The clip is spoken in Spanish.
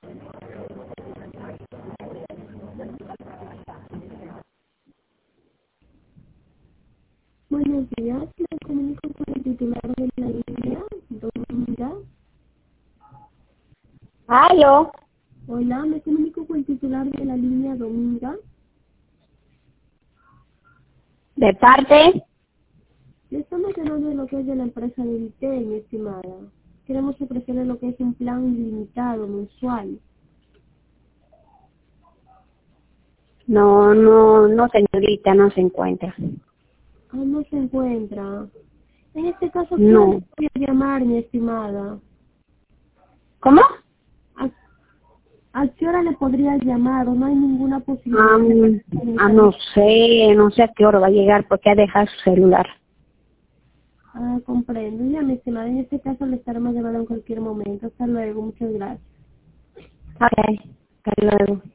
Buenos días, me comunico con el titular de la línea, Dominga. ¿Aló? Hola, me comunico con el titular de la línea, Dominga. ¿De parte? Le estamos llamando de lo que es de la empresa de Vité, mi estimada. Queremos ofrecerle lo que es un plan ilimitado, mensual. No, señorita, no se encuentra. Ah, no se encuentra. En este caso, ¿quién le No. podría llamar, mi estimada? ¿Cómo? ¿A, a qué hora le podría llamar? ¿O no hay ninguna Ah, posibilidad de no sé a qué hora va a llegar porque ha dejado su celular. Ah, comprendo. Ya, mi estimada, en este caso le estaremos llamando en cualquier momento. Hasta luego, muchas gracias. Ok, hasta luego.